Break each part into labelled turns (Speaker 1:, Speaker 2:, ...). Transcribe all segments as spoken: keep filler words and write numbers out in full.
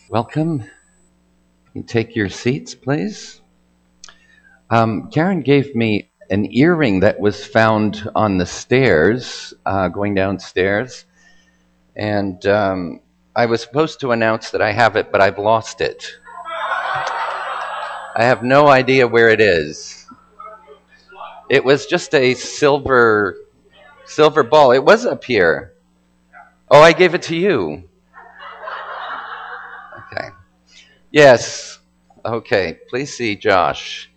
Speaker 1: Welcome. You take your seats, please. Um, Karen gave me an earring that was found on the stairs, uh, going downstairs, and um, I was supposed to announce that I have it, but I've lost it. I have no idea where it is. It was just a silver, silver ball. It was up here. Oh, I gave it to you. Okay. Yes. Okay. Please see Josh.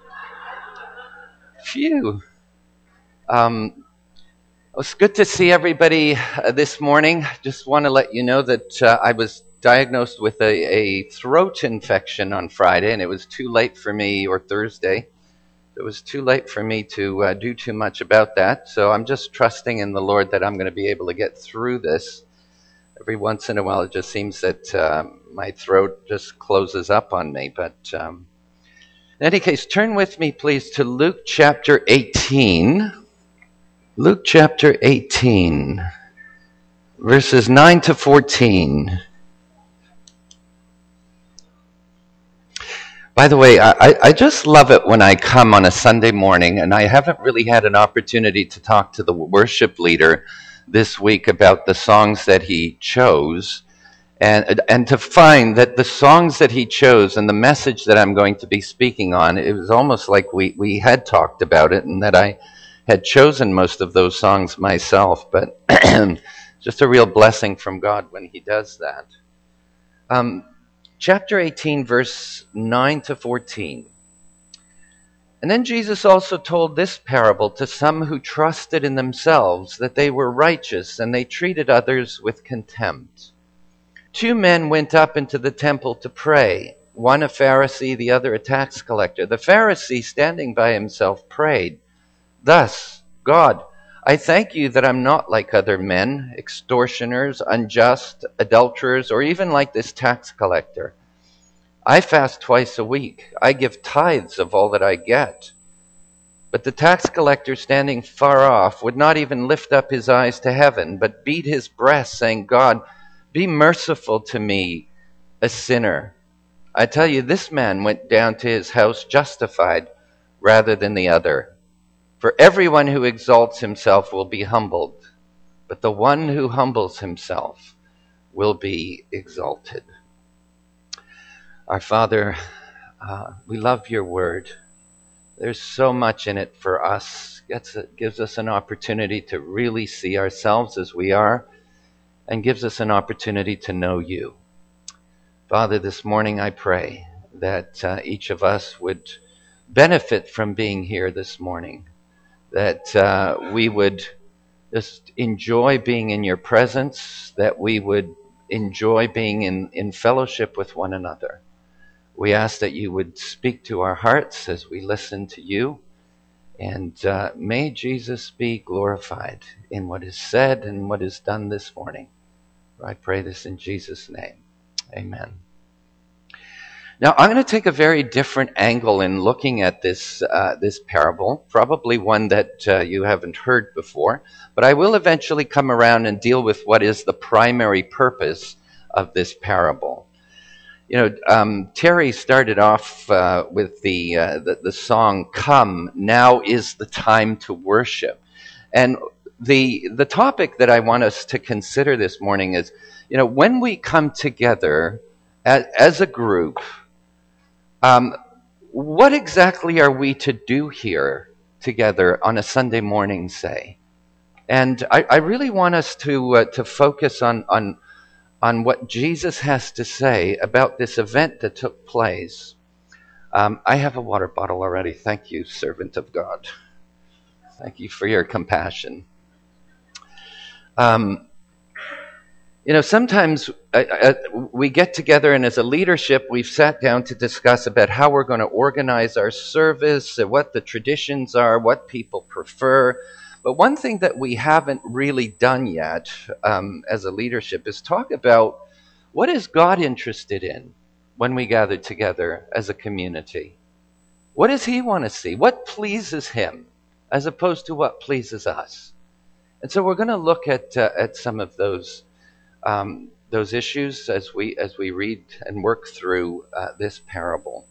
Speaker 1: Phew. Um, it's good to see everybody uh, this morning. Just want to let you know that uh, I was diagnosed with a, a throat infection on Friday, and it was too late for me, or Thursday. It was too late for me to uh, do too much about that. So I'm just trusting in the Lord that I'm going to be able to get through this. Every once in a while, it just seems that uh, my throat just closes up on me. But um, in any case, turn with me, please, to Luke chapter eighteen. Luke chapter eighteen, verses nine to fourteen. By the way, I, I just love it when I come on a Sunday morning, and I haven't really had an opportunity to talk to the worship leader this week about the songs that he chose, and and to find that the songs that he chose and the message that I'm going to be speaking on, it was almost like we, we had talked about it, and that I had chosen most of those songs myself, but just a real blessing from God when he does that. Um, chapter eighteen, verse nine to fourteen. And then Jesus also told this parable to some who trusted in themselves that they were righteous, and they treated others with contempt. Two men went up into the temple to pray, one a Pharisee, the other a tax collector. The Pharisee, standing by himself, prayed, "Thus, God, I thank you that I'm not like other men, extortioners, unjust, adulterers, or even like this tax collector. I fast twice a week. I give tithes of all that I get." But the tax collector, standing far off, would not even lift up his eyes to heaven, but beat his breast, saying, "God, be merciful to me, a sinner." I tell you, this man went down to his house justified rather than the other. For everyone who exalts himself will be humbled, but the one who humbles himself will be exalted. Our Father, uh, we love your word. There's so much in it for us. It gives us an opportunity to really see ourselves as we are, and gives us an opportunity to know you. Father, this morning I pray that uh, each of us would benefit from being here this morning, that uh, we would just enjoy being in your presence, that we would enjoy being in, in fellowship with one another. We ask that you would speak to our hearts as we listen to you, and uh, may Jesus be glorified in what is said and what is done this morning. I pray this in Jesus' name. Amen. Now, I'm going to take a very different angle in looking at this uh, this parable, probably one that uh, you haven't heard before, but I will eventually come around and deal with what is the primary purpose of this parable. You know, um, Terry started off uh, with the, uh, the the song, "Come, Now is the Time to Worship." And the the topic that I want us to consider this morning is, you know, when we come together as, as a group, um, what exactly are we to do here together on a Sunday morning, say? And I, I really want us to uh, to focus on on on what Jesus has to say about this event that took place. Um, I have a water bottle already. Thank you, servant of God. Thank you for your compassion. Um, you know, sometimes uh, uh, we get together, and as a leadership, we've sat down to discuss about how we're going to organize our service, uh, what the traditions are, what people prefer. But one thing that we haven't really done yet um, as a leadership is talk about what is God interested in when we gather together as a community. What does he want to see? What pleases him as opposed to what pleases us? And so we're going to look at uh, at some of those um, those issues as we as we read and work through uh, this parable.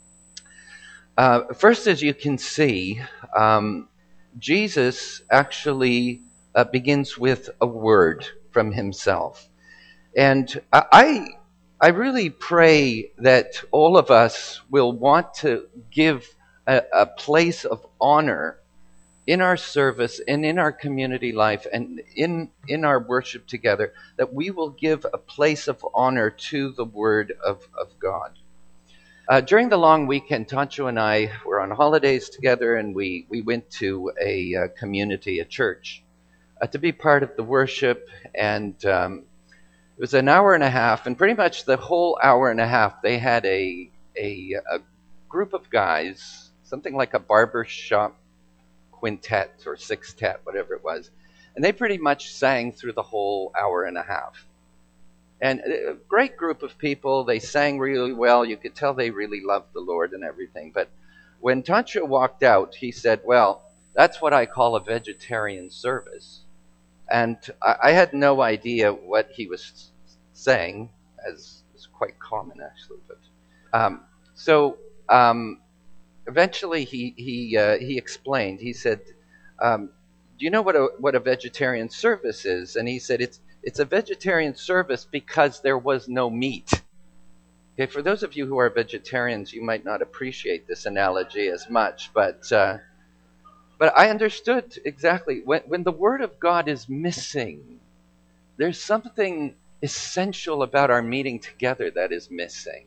Speaker 1: Uh, first, as you can see, um, Jesus actually uh, begins with a word from himself. And I, I really pray that all of us will want to give a, a place of honor in our service and in our community life and in, in our worship together, that we will give a place of honor to the Word of, of God. Uh, during the long weekend, Tancho and I were on holidays together, and we, we went to a, a community, a church, uh, to be part of the worship. And um, it was an hour and a half, and pretty much the whole hour and a half, they had a, a, a group of guys, something like a barber shop quintet or sextet, whatever it was. And they pretty much sang through the whole hour and a half. And a great group of people. They sang really well. You could tell they really loved the Lord and everything. But when Tancho walked out, he said, well, that's what I call a vegetarian service. And I, I had no idea what he was saying, as is quite common, actually. But um, so um, eventually he he uh, he explained. He said, um, do you know what a, what a vegetarian service is? And he said, it's It's a vegetarian service because there was no meat. Okay, for those of you who are vegetarians, you might not appreciate this analogy as much, but uh, but I understood exactly. When, when the Word of God is missing, there's something essential about our meeting together that is missing.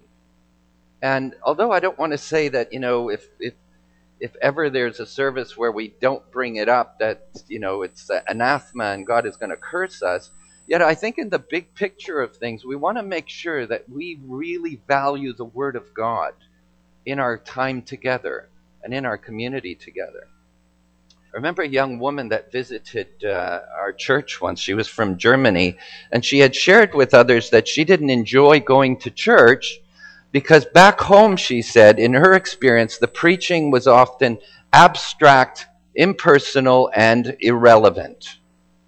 Speaker 1: And although I don't want to say that, you know, if if if ever there's a service where we don't bring it up, that, you know, it's anathema and God is going to curse us, yet I think in the big picture of things, we want to make sure that we really value the Word of God in our time together and in our community together. I remember a young woman that visited uh, our church once. She was from Germany, and she had shared with others that she didn't enjoy going to church because back home, she said, in her experience, the preaching was often abstract, impersonal, and irrelevant.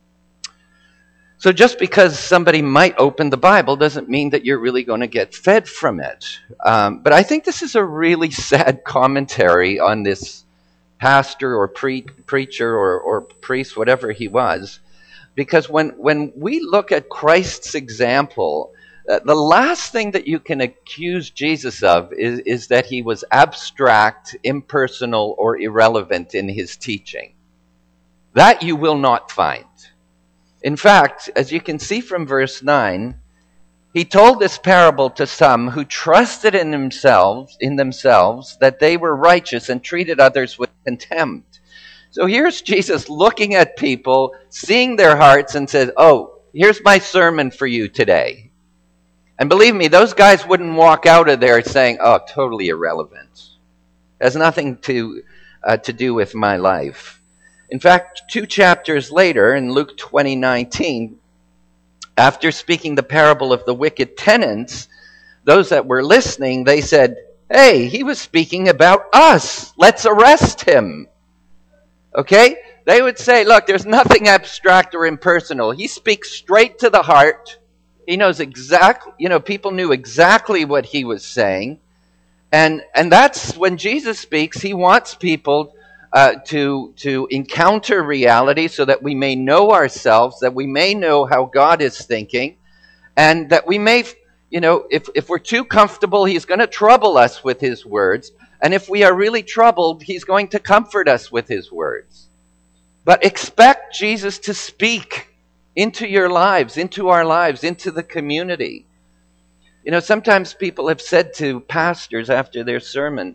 Speaker 1: So just because somebody might open the Bible doesn't mean that you're really going to get fed from it. Um, but I think this is a really sad commentary on this pastor or pre- preacher or, or priest, whatever he was. Because when, when we look at Christ's example, uh, the last thing that you can accuse Jesus of is, is that he was abstract, impersonal, or irrelevant in his teaching. That you will not find. In fact, as you can see from verse nine, he told this parable to some who trusted in themselves, in themselves that they were righteous and treated others with contempt. So here's Jesus looking at people, seeing their hearts, and says, oh, here's my sermon for you today. And believe me, those guys wouldn't walk out of there saying, oh, totally irrelevant. It has nothing to uh, to do with my life. In fact, two chapters later, in Luke twenty nineteen, after speaking the parable of the wicked tenants, those that were listening, they said, hey, he was speaking about us. Let's arrest him. Okay? They would say, look, there's nothing abstract or impersonal. He speaks straight to the heart. He knows exactly, you know, people knew exactly what he was saying. And and that's when Jesus speaks, he wants people Uh, to to encounter reality so that we may know ourselves, that we may know how God is thinking, and that we may, you know, if, if we're too comfortable, he's going to trouble us with his words. And if we are really troubled, he's going to comfort us with his words. But expect Jesus to speak into your lives, into our lives, into the community. You know, sometimes people have said to pastors after their sermon,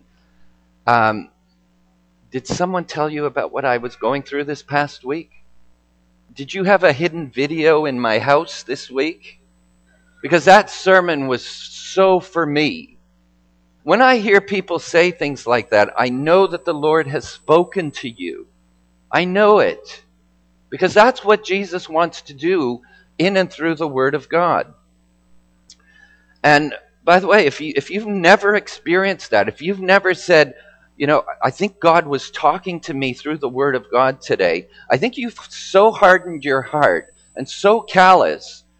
Speaker 1: um, did someone tell you about what I was going through this past week? Did you have a hidden video in my house this week? Because that sermon was so for me. When I hear people say things like that, I know that the Lord has spoken to you. I know it. Because that's what Jesus wants to do in and through the Word of God. And by the way, if you, if you've never experienced that, if you've never said, you know, I think God was talking to me through the Word of God today, I think you've so hardened your heart and so callous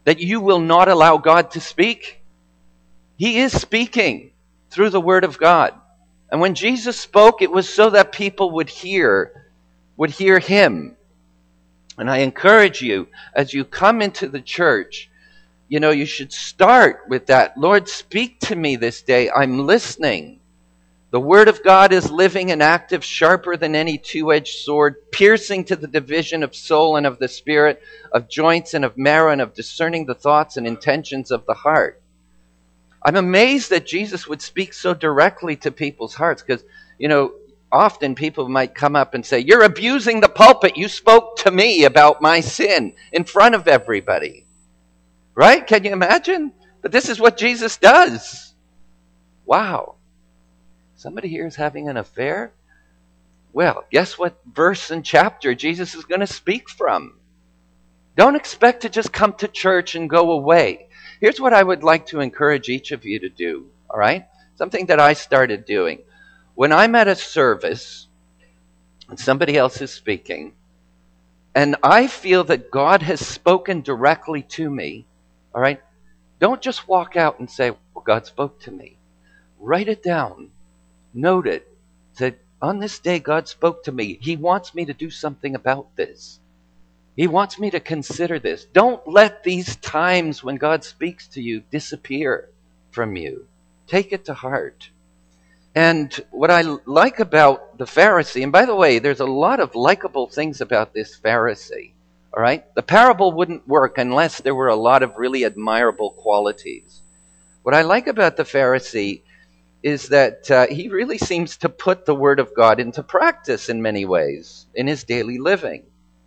Speaker 1: that you will not allow God to speak? He is speaking through the Word of God. And when Jesus spoke, it was so that people would hear, would hear Him. And I encourage you, as you come into the church, you know, you should start with that. Lord, speak to me this day. I'm listening. The Word of God is living and active, sharper than any two-edged sword, piercing to the division of soul and of the spirit, of joints and of marrow, and of discerning the thoughts and intentions of the heart. I'm amazed that Jesus would speak so directly to people's hearts, because, you know, often people might come up and say, you're abusing the pulpit. You spoke to me about my sin in front of everybody. Right? Can you imagine? But this is what Jesus does. Wow. Somebody here is having an affair? Well, guess what verse and chapter Jesus is going to speak from? Don't expect to just come to church and go away. Here's what I would like to encourage each of you to do, all right? Something that I started doing. When I'm at a service and somebody else is speaking, and I feel that God has spoken directly to me, all right, don't just walk out and say, well, God spoke to me. Write it down. Note it. Say, on this day, God spoke to me. He wants me to do something about this. He wants me to consider this. Don't let these times when God speaks to you disappear from you. Take it to heart. And what I like about the Pharisee, and by the way, there's a lot of likable things about this Pharisee. All right? The parable wouldn't work unless there were a lot of really admirable qualities. What I like about the Pharisee is that uh, he really seems to put the Word of God into practice in many ways in his daily living.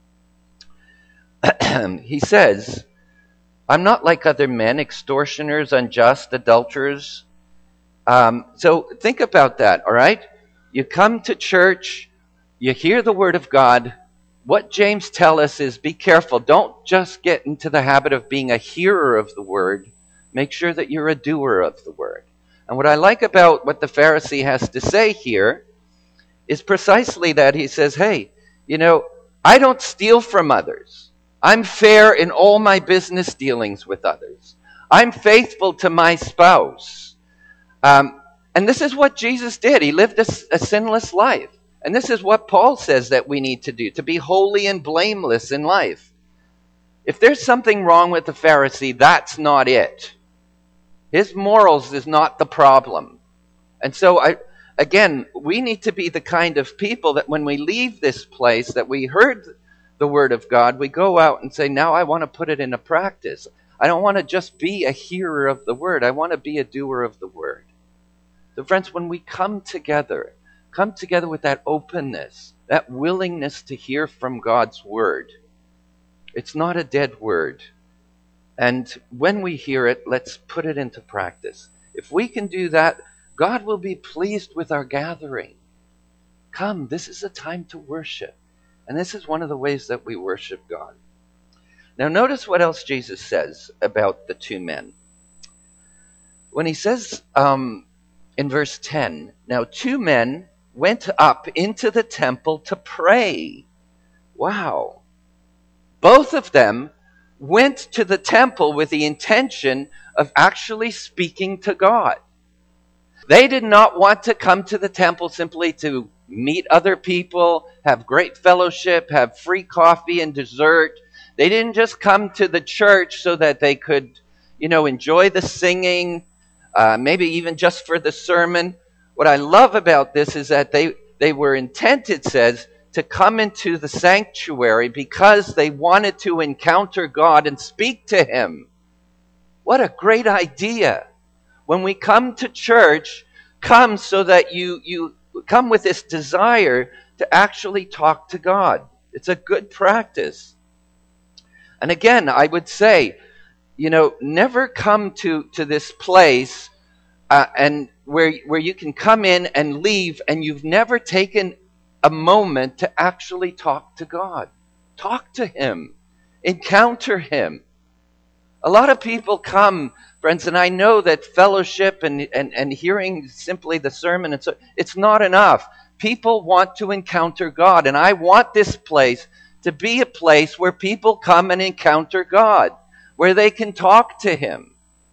Speaker 1: He says, I'm not like other men, extortioners, unjust, adulterers. Um, so think about that, all right? You come to church, you hear the Word of God. What James tells us is be careful. Don't just get into the habit of being a hearer of the Word. Make sure that you're a doer of the Word. And what I like about what the Pharisee has to say here is precisely that. He says, hey, you know, I don't steal from others. I'm fair in all my business dealings with others. I'm faithful to my spouse. Um, and this is what Jesus did. He lived a, a sinless life. And this is what Paul says that we need to do, to be holy and blameless in life. If there's something wrong with the Pharisee, that's not it. His morals is not the problem. And so, I, again, we need to be the kind of people that when we leave this place, that we heard the Word of God, we go out and say, now I want to put it into practice. I don't want to just be a hearer of the Word. I want to be a doer of the Word. So friends, when we come together, come together with that openness, that willingness to hear from God's Word. It's not a dead word. And when we hear it, let's put it into practice. If we can do that, God will be pleased with our gathering. Come, this is a time to worship. And this is one of the ways that we worship God. Now notice what else Jesus says about the two men. When he says um, in verse ten, now two men went up into the temple to pray. Wow. Both of them went to the temple with the intention of actually speaking to God. They did not want to come to the temple simply to meet other people, have great fellowship, have free coffee and dessert. They didn't just come to the church so that they could, you know, enjoy the singing, uh, maybe even just for the sermon. What I love about this is that they, they were intent, it says, to come into the sanctuary because they wanted to encounter God and speak to Him. What a great idea. When we come to church, come so that you, you come with this desire to actually talk to God. It's a good practice. And again, I would say, you know, never come to, to this place uh, and where, where you can come in and leave and you've never taken a moment to actually talk to God. Talk to Him. Encounter Him. A lot of people come, friends, and I know that fellowship and, and, and hearing simply the sermon, and so, it's not enough. People want to encounter God, and I want this place to be a place where people come and encounter God. where they can talk to him.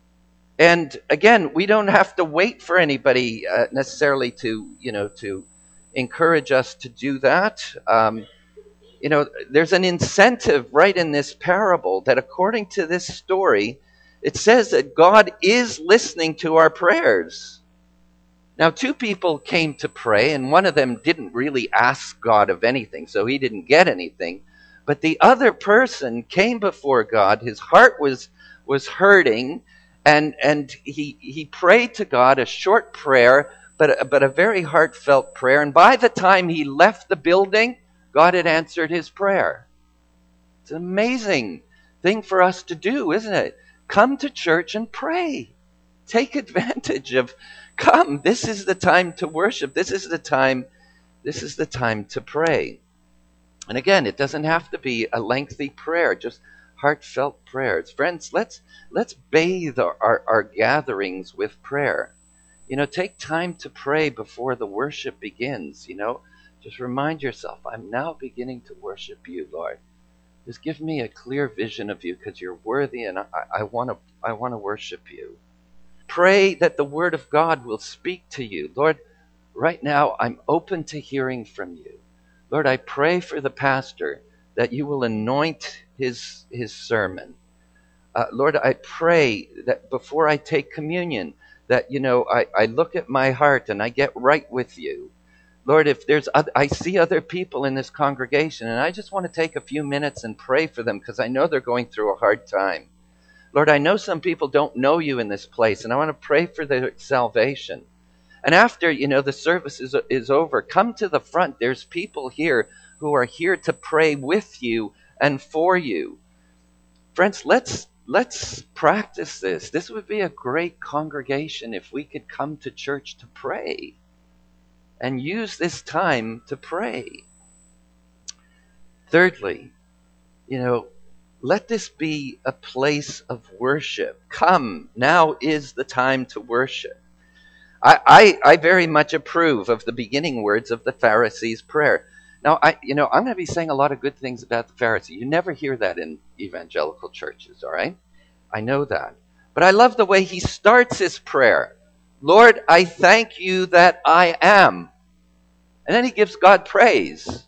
Speaker 1: And again, we don't have to wait for anybody uh, necessarily to, you know, to encourage us to do that. Um, you know, there's an incentive right in this parable that according to this story, it says that God is listening to our prayers. Now, two people came to pray, and one of them didn't really ask God of anything, so he didn't get anything. But the other person came before God. His heart was was hurting, and and he he prayed to God a short prayer, but but a very heartfelt prayer. And by the time he left the building, God had answered his prayer. It's an amazing thing for us to do, isn't it? Come to church and pray. Take advantage of, come, this is the time to worship. This is the time, this is the time to pray. And again, it doesn't have to be a lengthy prayer, just heartfelt prayers. Friends, let's let's bathe our, our, our gatherings with prayer. You know, take time to pray before the worship begins, you know. Just remind yourself, I'm now beginning to worship you, Lord. Just give me a clear vision of you because you're worthy and I, I want to I want to worship you. Pray that the word of God will speak to you. Lord, right now I'm open to hearing from you. Lord, I pray for the pastor that you will anoint his, his sermon. Uh, Lord, I pray that before I take communion, that, you know, I, I look at my heart and I get right with you. Lord, if there's, other, I see other people in this congregation, and I just want to take a few minutes and pray for them because I know they're going through a hard time. Lord, I know some people don't know you in this place, and I want to pray for their salvation. And after, you know, the service is, is over, come to the front. There's people here who are here to pray with you and for you. Friends, let's let's practice this. This would be a great congregation if we could come to church to pray. And use this time to pray. Thirdly, you know, let this be a place of worship. Come, now is the time to worship. I, I, I very much approve of the beginning words of the Pharisees' prayer. Now, I, you know, I'm going to be saying a lot of good things about the Pharisee. You never hear that in evangelical churches, all right? I know that. But I love the way he starts his prayer. Lord, I thank you that I am. And then he gives God praise.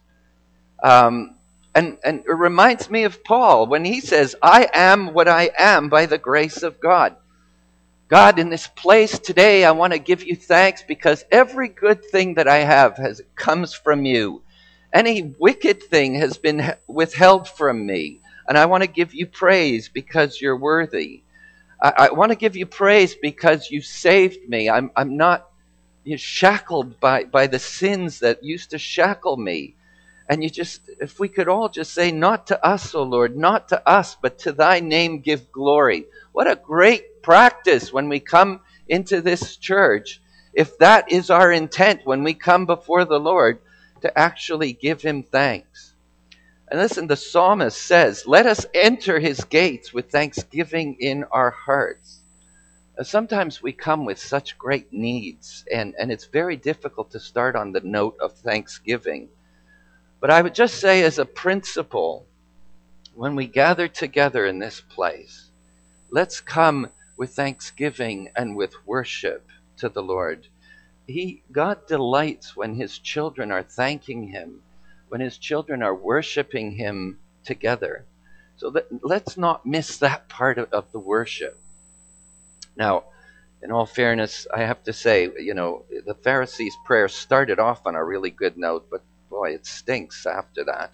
Speaker 1: Um, and, and it reminds me of Paul when he says, I am what I am by the grace of God. God, in this place today, I want to give you thanks because every good thing that I have has comes from you. Any wicked thing has been withheld from me. And I want to give you praise because you're worthy. I, I want to give you praise because you saved me. I'm, I'm not You're shackled by, by the sins that used to shackle me. And you just, if we could all just say, not to us, O Lord, not to us, but to thy name give glory. What a great practice when we come into this church, if that is our intent when we come before the Lord, to actually give him thanks. And listen, the psalmist says, let us enter his gates with thanksgiving in our hearts. Sometimes we come with such great needs, and, and it's very difficult to start on the note of thanksgiving. But I would just say as a principle, when we gather together in this place, let's come with thanksgiving and with worship to the Lord. He, God delights when his children are thanking him, when his children are worshiping him together. So that, let's not miss that part of, of the worship. Now, in all fairness, I have to say, you know, the Pharisees' prayer started off on a really good note, but boy, it stinks after that.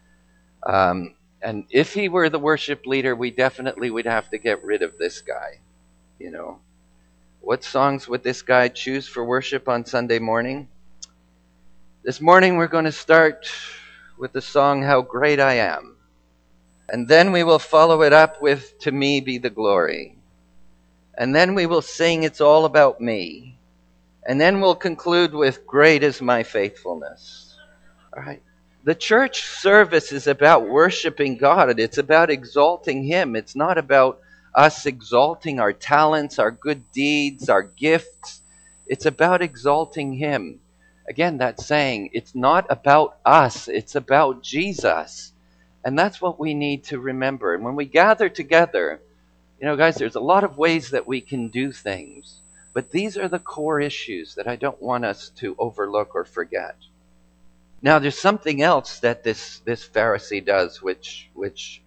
Speaker 1: Um, and if he were the worship leader, we definitely would have to get rid of this guy, you know. What songs would this guy choose for worship on Sunday morning? This morning we're going to start with the song, How Great I Am. And then we will follow it up with, To Me Be the Glory. And then we will sing, It's All About Me. And then we'll conclude with, Great is My Faithfulness. All right. The church service is about worshiping God. It's about exalting him. It's not about us exalting our talents, our good deeds, our gifts. It's about exalting him. Again, that's saying it's not about us. It's about Jesus. And that's what we need to remember. And when we gather together, You know, guys, there's a lot of ways that we can do things, but these are the core issues that I don't want us to overlook or forget. Now, there's something else that this, this Pharisee does, which, which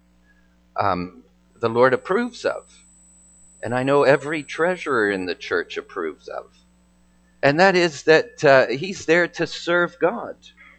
Speaker 1: um, the Lord approves of. And I know every treasurer in the church approves of. And that is that uh, he's there to serve God.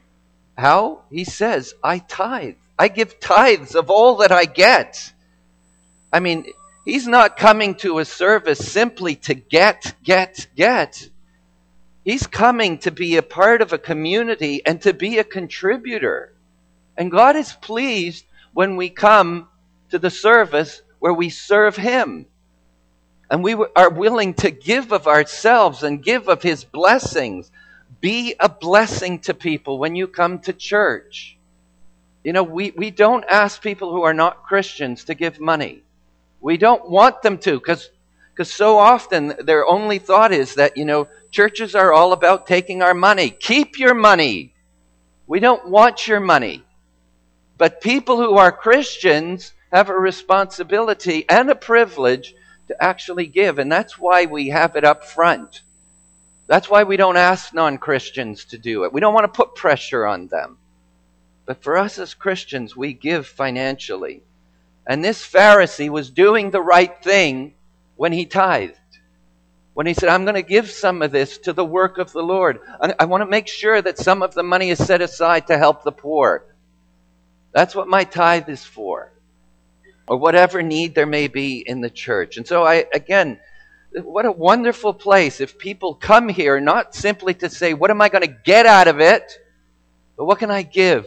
Speaker 1: How? He says, I tithe. I give tithes of all that I get. I mean, he's not coming to a service simply to get, get, get. He's coming to be a part of a community and to be a contributor. And God is pleased when we come to the service where we serve Him. And we are willing to give of ourselves and give of His blessings. Be a blessing to people when you come to church. You know, we, we don't ask people who are not Christians to give money. We don't want them to, because because so often their only thought is that, you know, churches are all about taking our money. Keep your money. We don't want your money. But people who are Christians have a responsibility and a privilege to actually give. And that's why we have it up front. That's why we don't ask non-Christians to do it. We don't want to put pressure on them. But for us as Christians, we give financially. And this Pharisee was doing the right thing when he tithed. When he said, I'm going to give some of this to the work of the Lord. I, I want to make sure that some of the money is set aside to help the poor. That's what my tithe is for. Or whatever need there may be in the church. And so I, again, what a wonderful place if people come here not simply to say, what am I going to get out of it? But what can I give?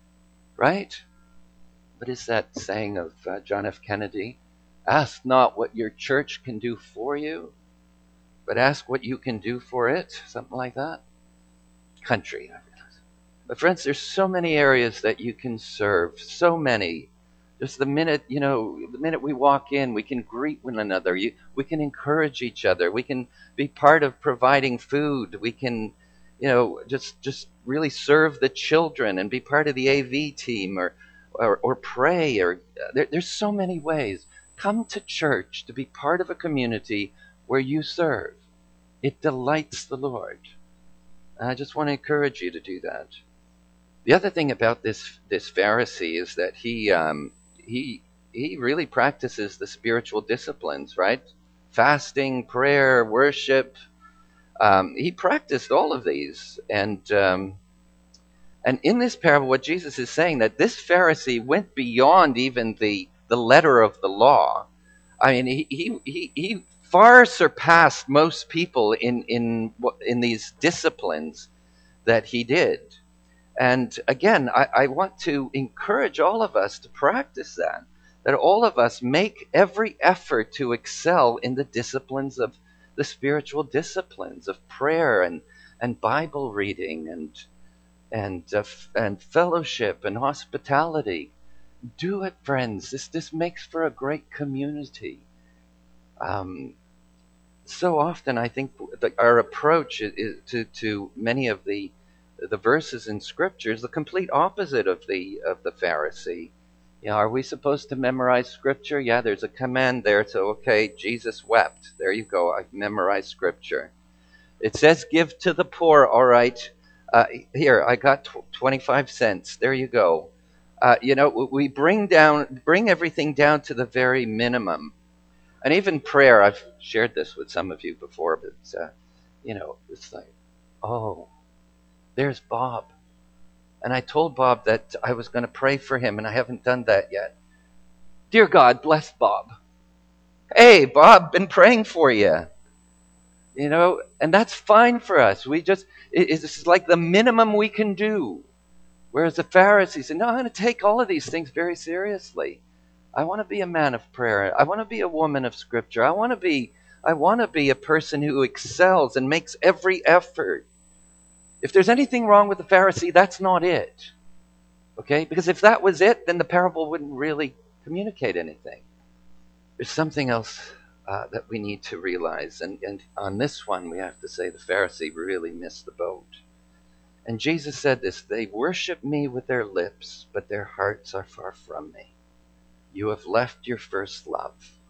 Speaker 1: Right? What is that saying of uh, John F. Kennedy? Ask not what your church can do for you, but ask what you can do for it. Something like that. Country. But friends, there's so many areas that you can serve. So many. Just the minute, you know, the minute we walk in, we can greet one another. You, we can encourage each other. We can be part of providing food. We can, you know, just just really serve the children and be part of the A V team, or or, or pray. Or there, there's so many ways. Come to church to be part of a community where you serve. It delights the Lord. And I just want to encourage you to do that. The other thing about this this Pharisee is that he um, he he really practices the spiritual disciplines, right? Fasting, prayer, worship. Um, he practiced all of these, and um, and in this parable, what Jesus is saying, that this Pharisee went beyond even the the letter of the law. I mean, he he he, he far surpassed most people in in in these disciplines that he did. And again, I, I want to encourage all of us to practice that, that all of us make every effort to excel in the disciplines of the spiritual disciplines of prayer and, and Bible reading and and uh, and fellowship and hospitality. Do it, friends. This this makes for a great community. Um, so often, I think that our approach is, is to to many of the the verses in Scripture is the complete opposite of the of the Pharisee. You know, are we supposed to memorize Scripture? Yeah, there's a command there. So, okay, Jesus wept. There you go. I've memorized Scripture. It says, give to the poor. All right. Uh, here, I got tw- twenty-five cents. There you go. Uh, you know, we bring down, bring everything down to the very minimum. And even prayer, I've shared this with some of you before, but, uh, you know, it's like, oh, there's Bob. And I told Bob that I was going to pray for him, and I haven't done that yet. Dear God, bless Bob. Hey, Bob, been praying for you. You know, and that's fine for us. We just, it, it's like the minimum we can do. Whereas the Pharisees said, no, I'm going to take all of these things very seriously. I want to be a man of prayer. I want to be a woman of Scripture. I want to be, I want to be a person who excels and makes every effort. If there's anything wrong with the Pharisee, that's not it. Okay? Because if that was it, then the parable wouldn't really communicate anything. There's something else uh, that we need to realize. And, and on this one, we have to say the Pharisee really missed the boat. And Jesus said this, they worship me with their lips, but their hearts are far from me. You have left your first love.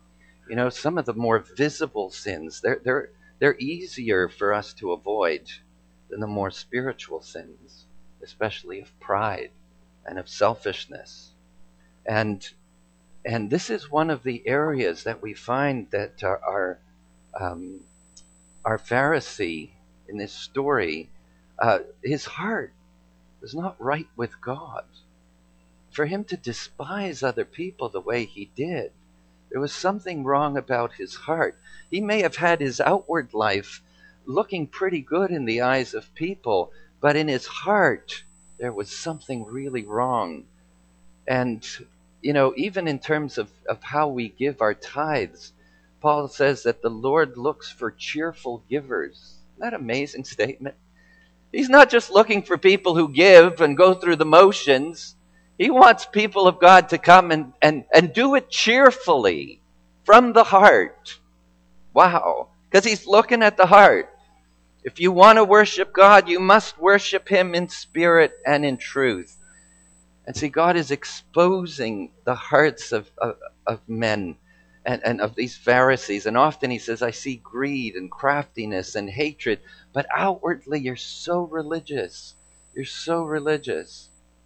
Speaker 1: You know, some of the more visible sins, they're, they're, they're easier for us to avoid than the more spiritual sins, especially of pride and of selfishness. And and this is one of the areas that we find that our our, um, our Pharisee in this story, uh, his heart was not right with God. For him to despise other people the way he did, there was something wrong about his heart. He may have had his outward life looking pretty good in the eyes of people, but in his heart there was something really wrong. And, you know, even in terms of, of how we give our tithes, Paul says that the Lord looks for cheerful givers. Isn't that an amazing statement? He's not just looking for people who give and go through the motions. He wants people of God to come and, and, and do it cheerfully, from the heart. Wow. Because he's looking at the heart. If you want to worship God, you must worship him in spirit and in truth. And see, God is exposing the hearts of, of, of men and, and of these Pharisees. And often he says, I see greed and craftiness and hatred. But outwardly, you're so religious. You're so religious.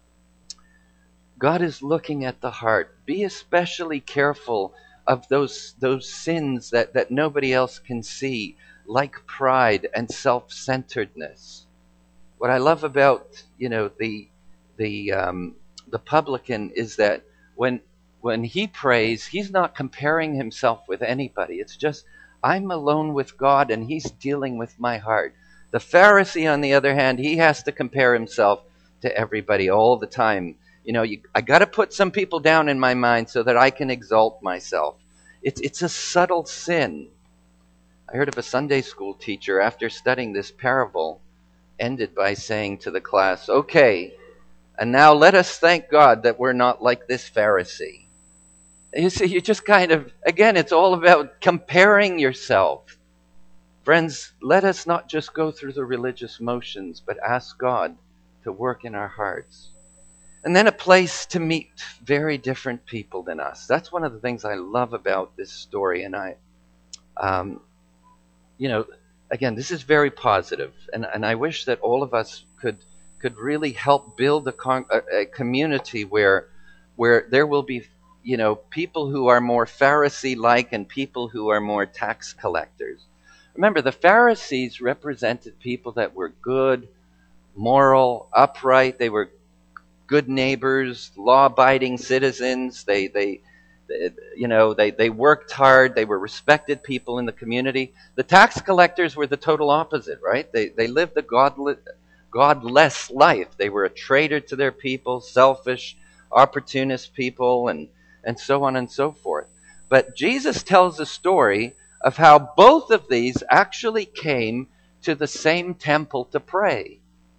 Speaker 1: God is looking at the heart. Be especially careful of those, those sins that, that nobody else can see, like pride and self-centeredness. What I love about, you know, the the um, the publican is that when when he prays, he's not comparing himself with anybody. It's just, I'm alone with God and he's dealing with my heart. The Pharisee, on the other hand, he has to compare himself to everybody all the time. You know, you, I got to put some people down in my mind so that I can exalt myself. It's it's a subtle sin. I heard of a Sunday school teacher, after studying this parable, ended by saying to the class, okay, and now let us thank God that we're not like this Pharisee. You see, you just kind of, again, it's all about comparing yourself. Friends, let us not just go through the religious motions, but ask God to work in our hearts. And then a place to meet very different people than us. That's one of the things I love about this story. And I, um, you know, again, this is very positive. And, and I wish that all of us could could really help build a, con- a, a community where where there will be, you know, people who are more Pharisee-like and people who are more tax collectors. Remember, the Pharisees represented people that were good, moral, upright. They were good neighbors, law-abiding citizens. They, they, they you know, they, they worked hard. They were respected people in the community. The tax collectors were the total opposite, right? They, they lived a godless, godless life. They were a traitor to their people, selfish, opportunist people, and, and so on and so forth. But Jesus tells a story of how both of these actually came to the same temple to pray.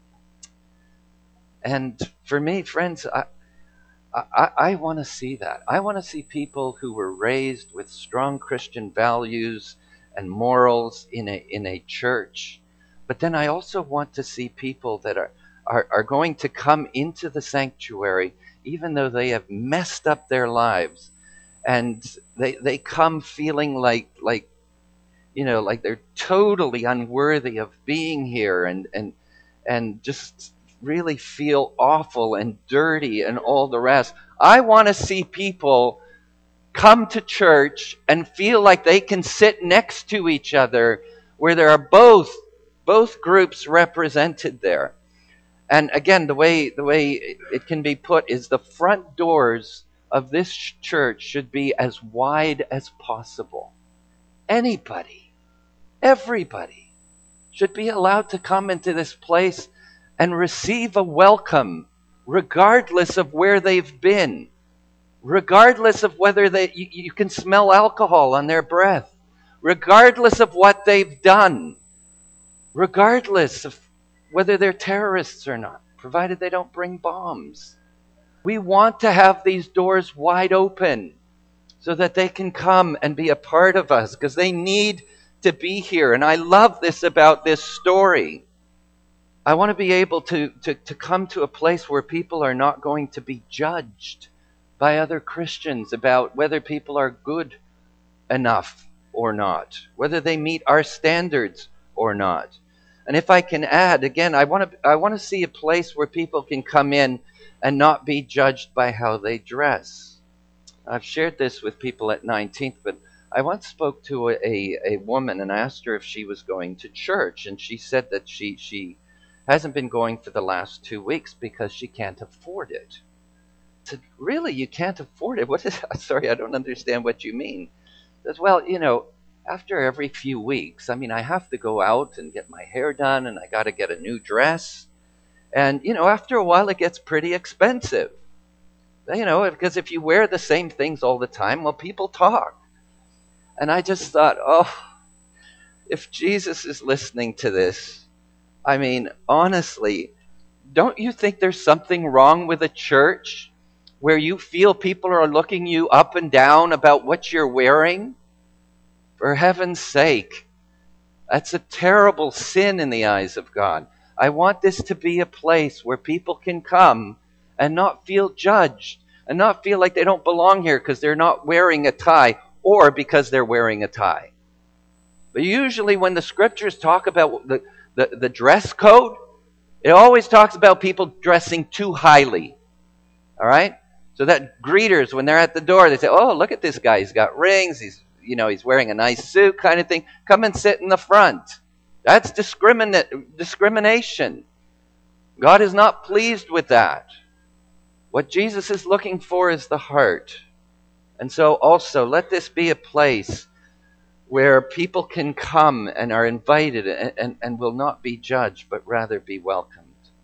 Speaker 1: And for me, friends, I, I, I want to see that. I want to see people who were raised with strong Christian values and morals in a in a church. But then I also want to see people that are, are, are going to come into the sanctuary even though they have messed up their lives. And they they come feeling like like you know, like they're totally unworthy of being here and and and just really feel awful and dirty and all the rest. I want to see people come to church and feel like they can sit next to each other, where there are both both groups represented there. And again, the way the way it can be put is the front doors of this church should be as wide as possible. Anybody, everybody should be allowed to come into this place and receive a welcome, regardless of where they've been, regardless of whether they you, you can smell alcohol on their breath, regardless of what they've done, regardless of whether they're terrorists or not, provided they don't bring bombs. We want to have these doors wide open so that they can come and be a part of us, because they need to be here. And I love this about this story. I want to be able to, to, to come to a place where people are not going to be judged by other Christians about whether people are good enough or not, whether they meet our standards or not. And if I can add, again, I want to I want to see a place where people can come in and not be judged by how they dress. I've shared this with people at nineteenth, but I once spoke to a, a, a woman and I asked her if she was going to church, and she said that she, she hasn't been going for the last two weeks because she can't afford it. I said, really, you can't afford it? What is that? Sorry, I don't understand what you mean. As well, you know, after every few weeks, I mean, I have to go out and get my hair done, and I got to get a new dress. And, you know, after a while, it gets pretty expensive. You know, because if you wear the same things all the time, well, people talk. And I just thought, oh, if Jesus is listening to this, I mean, honestly, don't you think there's something wrong with a church where you feel people are looking you up and down about what you're wearing? For heaven's sake, that's a terrible sin in the eyes of God. I want this to be a place where people can come and not feel judged and not feel like they don't belong here because they're not wearing a tie or because they're wearing a tie. But usually when the scriptures talk about the, the, the dress code, it always talks about people dressing too highly. All right? So that greeters, when they're at the door, they say, oh, look at this guy. He's got rings. He's, you know, he's wearing a nice suit kind of thing. Come and sit in the front. That's discriminate, discrimination. God is not pleased with that. What Jesus is looking for is the heart. And so also, let this be a place where people can come and are invited and, and, and will not be judged, but rather be welcomed.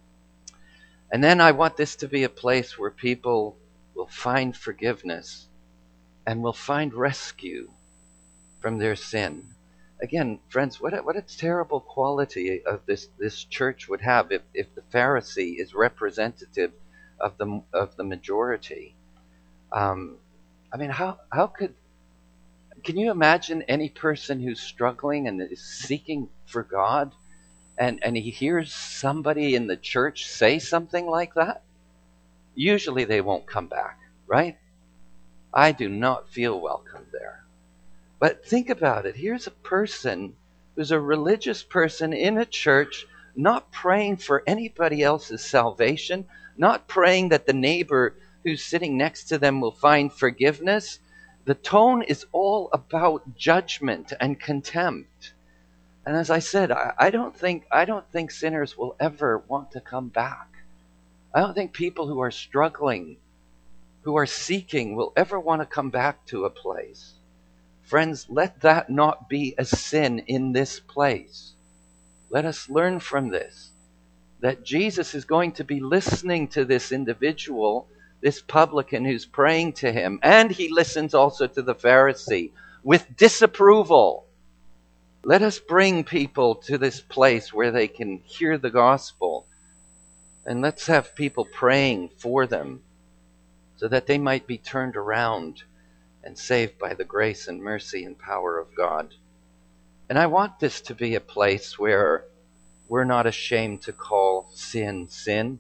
Speaker 1: And then I want this to be a place where people will find forgiveness and will find rescue from their sin. Again, friends, what a, what a terrible quality of this, this church would have if, if the Pharisee is representative of the of the majority. Um, I mean, how how could can you imagine any person who's struggling and is seeking for God, and and he hears somebody in the church say something like that? Usually they won't come back, right? I do not feel welcome there. But think about it. Here's a person who's a religious person in a church, not praying for anybody else's salvation, not praying that the neighbor who's sitting next to them will find forgiveness. The tone is all about judgment and contempt. And as I said, I, I don't think I don't think sinners will ever want to come back. I don't think people who are struggling, who are seeking, will ever want to come back to a place. Friends, let that not be a sin in this place. Let us learn from this, that Jesus is going to be listening to this individual, this publican who's praying to him, and he listens also to the Pharisee with disapproval. Let us bring people to this place where they can hear the gospel, and let's have people praying for them so that they might be turned around and saved by the grace and mercy and power of God. And I want this to be a place where we're not ashamed to call sin, sin.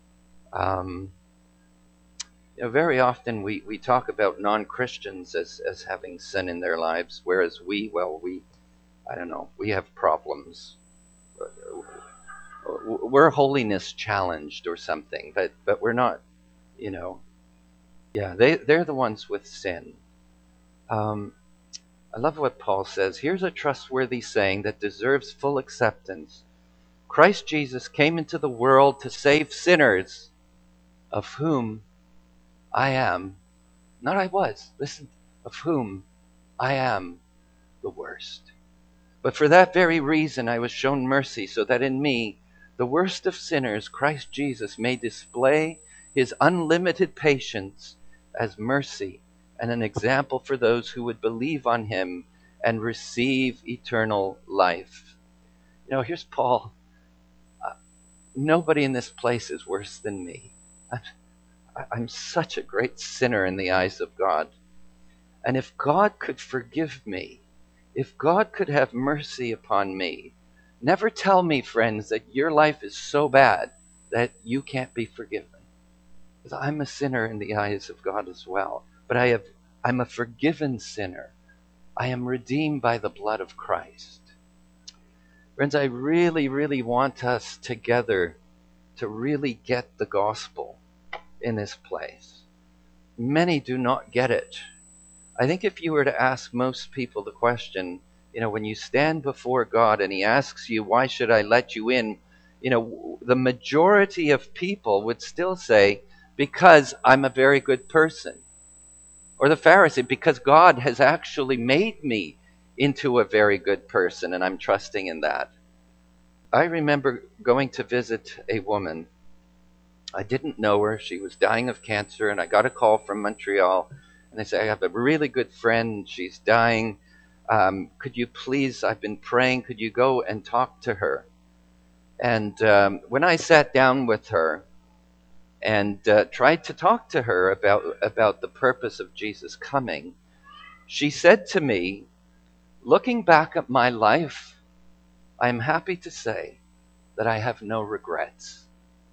Speaker 1: Um, you know, very often we, we talk about non-Christians as, as having sin in their lives, whereas we, well, we, I don't know, we have problems. We're holiness challenged or something, but, but we're not, you know, yeah, they, they're the ones with sin. Um, I love what Paul says. Here's a trustworthy saying that deserves full acceptance. Christ Jesus came into the world to save sinners, of whom I am, not I was, listen, of whom I am the worst. But for that very reason I was shown mercy, so that in me, the worst of sinners, Christ Jesus may display his unlimited patience as mercy and an example for those who would believe on him and receive eternal life. You know, here's Paul. Uh, nobody in this place is worse than me. I'm, I'm such a great sinner in the eyes of God. And if God could forgive me, if God could have mercy upon me, never tell me, friends, that your life is so bad that you can't be forgiven. Because I'm a sinner in the eyes of God as well. But I have, I'm a forgiven sinner. I am redeemed by the blood of Christ. Friends, I really, really want us together to really get the gospel in this place. Many do not get it. I think if you were to ask most people the question, you know, when you stand before God and he asks you, why should I let you in? You know, the majority of people would still say, because I'm a very good person. Or the Pharisee, because God has actually made me into a very good person, and I'm trusting in that. I remember going to visit a woman. I didn't know her. She was dying of cancer, and I got a call from Montreal, and they said, I have a really good friend. She's dying. Um, could you please, I've been praying, could you go and talk to her? And um, when I sat down with her and uh, tried to talk to her about, about the purpose of Jesus coming, she said to me, looking back at my life, I am happy to say that I have no regrets.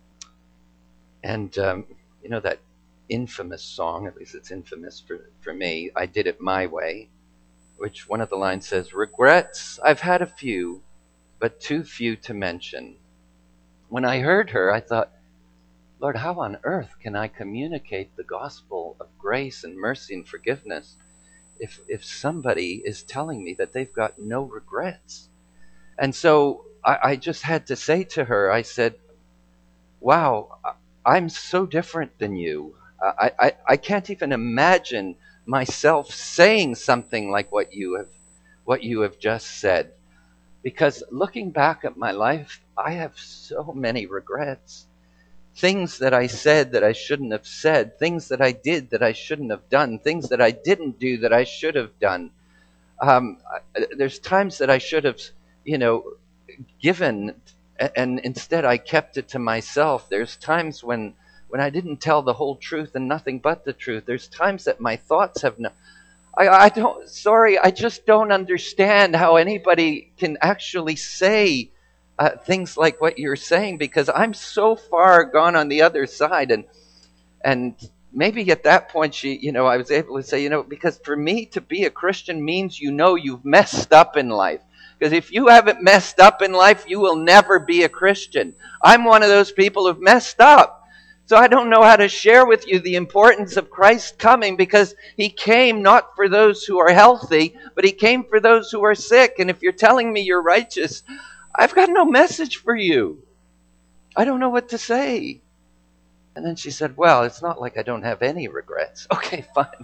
Speaker 1: And, um, you know, that infamous song, at least it's infamous for, for me, I Did It My Way, which one of the lines says, regrets, I've had a few, but too few to mention. When I heard her, I thought, Lord, how on earth can I communicate the gospel of grace and mercy and forgiveness if if somebody is telling me that they've got no regrets? And so I, I just had to say to her, I said, wow, I'm so different than you. I, I, I can't even imagine myself saying something like what you have what you have just said. Because looking back at my life, I have so many regrets. Things that I said that I shouldn't have said, things that I did that I shouldn't have done, things that I didn't do that I should have done. Um, there's times that I should have, you know, given, and instead I kept it to myself. There's times when, when I didn't tell the whole truth and nothing but the truth. There's times that my thoughts have no... I, I don't, sorry, I just don't understand how anybody can actually say uh, things like what you're saying, because I'm so far gone on the other side. And and maybe at that point, she, you know, I was able to say, you know, because for me to be a Christian means, you know, you've messed up in life. Because if you haven't messed up in life, you will never be a Christian. I'm one of those people who've messed up. So I don't know how to share with you the importance of Christ coming, because he came not for those who are healthy, but he came for those who are sick. And if you're telling me you're righteous, I've got no message for you. I don't know what to say. And then she said, well, it's not like I don't have any regrets. Okay, fine.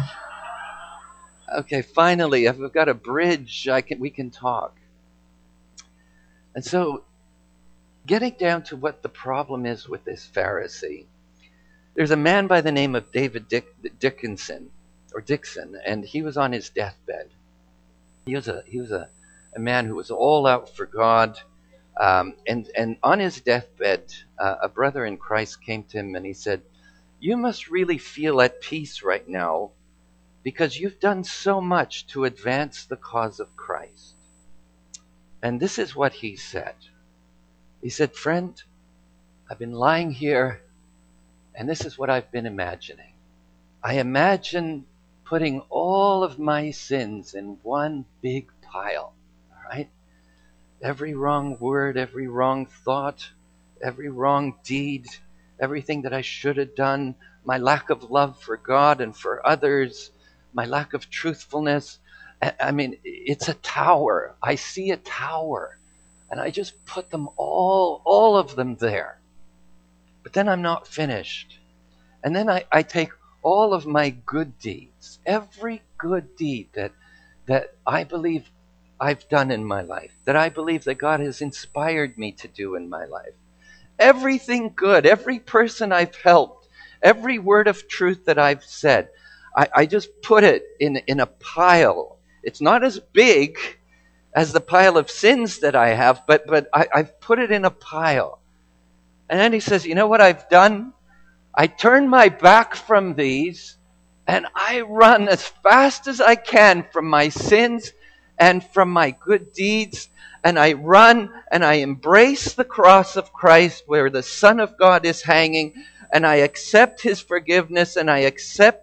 Speaker 1: Okay, finally, I've got a bridge. I can, we can talk. And so, getting down to what the problem is with this Pharisee, there's a man by the name of David Dick, Dickinson, or Dixon, and he was on his deathbed. He was a he was a, a man who was all out for God, um, and and on his deathbed, uh, a brother in Christ came to him and he said, "You must really feel at peace right now, because you've done so much to advance the cause of Christ." And this is what he said. He said, "Friend, I've been lying here, and this is what I've been imagining. I imagine putting all of my sins in one big pile, all right? Every wrong word, every wrong thought, every wrong deed, everything that I should have done, my lack of love for God and for others, my lack of truthfulness. I mean, it's a tower. I see a tower. And I just put them all, all of them there. But then I'm not finished. And then I, I take all of my good deeds, every good deed that, that I believe I've done in my life, that I believe that God has inspired me to do in my life. Everything good, every person I've helped, every word of truth that I've said, I, I just put it in, in a pile. It's not as big as the pile of sins that I have, but, but I, I've put it in a pile. And then he says, you know what I've done? I turn my back from these, and I run as fast as I can from my sins and from my good deeds, and I run and I embrace the cross of Christ where the Son of God is hanging, and I accept his forgiveness, and I accept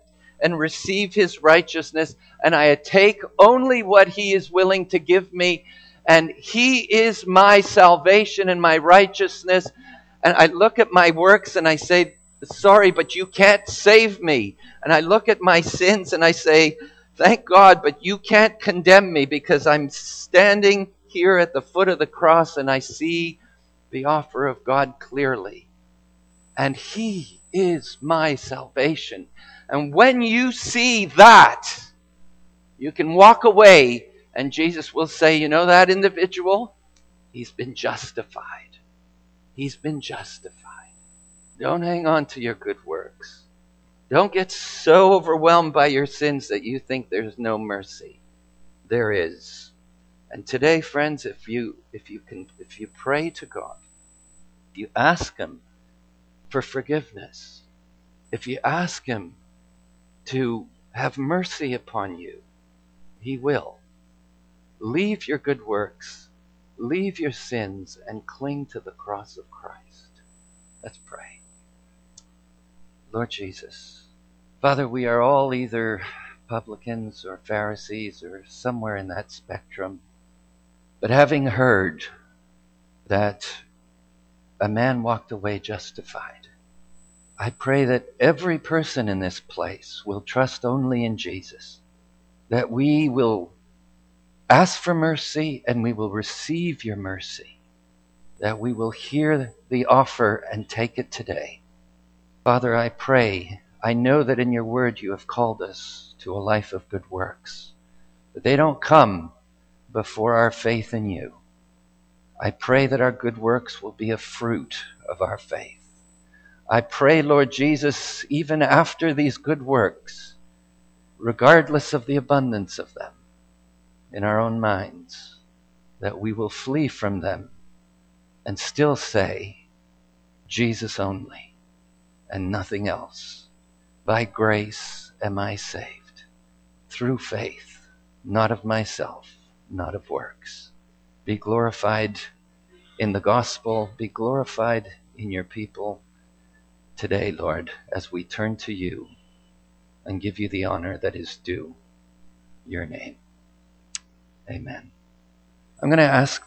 Speaker 1: and receive his righteousness, and I take only what he is willing to give me, and he is my salvation and my righteousness. And I look at my works and I say, sorry, but you can't save me. And I look at my sins and I say, thank God, but you can't condemn me, because I'm standing here at the foot of the cross and I see the offer of God clearly. And he is my salvation. And when you see that, you can walk away and Jesus will say, you know that individual? He's been justified. He's been justified. Don't hang on to your good works. Don't get so overwhelmed by your sins that you think there's no mercy. There is. And today, friends, if you if you can if you pray to God, if you ask him for forgiveness, if you ask him to have mercy upon you, he will. Leave your good works, leave your sins, and cling to the cross of Christ. Let's pray. Lord Jesus, Father, we are all either publicans or Pharisees or somewhere in that spectrum. But having heard that a man walked away justified, I pray that every person in this place will trust only in Jesus, that we will ask for mercy and we will receive your mercy, that we will hear the offer and take it today. Father, I pray, I know that in your word you have called us to a life of good works, but they don't come before our faith in you. I pray that our good works will be a fruit of our faith. I pray, Lord Jesus, even after these good works, regardless of the abundance of them in our own minds, that we will flee from them and still say, Jesus only and nothing else. By grace am I saved, through faith, not of myself, not of works. Be glorified in the gospel, be glorified in your people today, Lord, as we turn to you and give you the honor that is due your name. Amen. I'm going to ask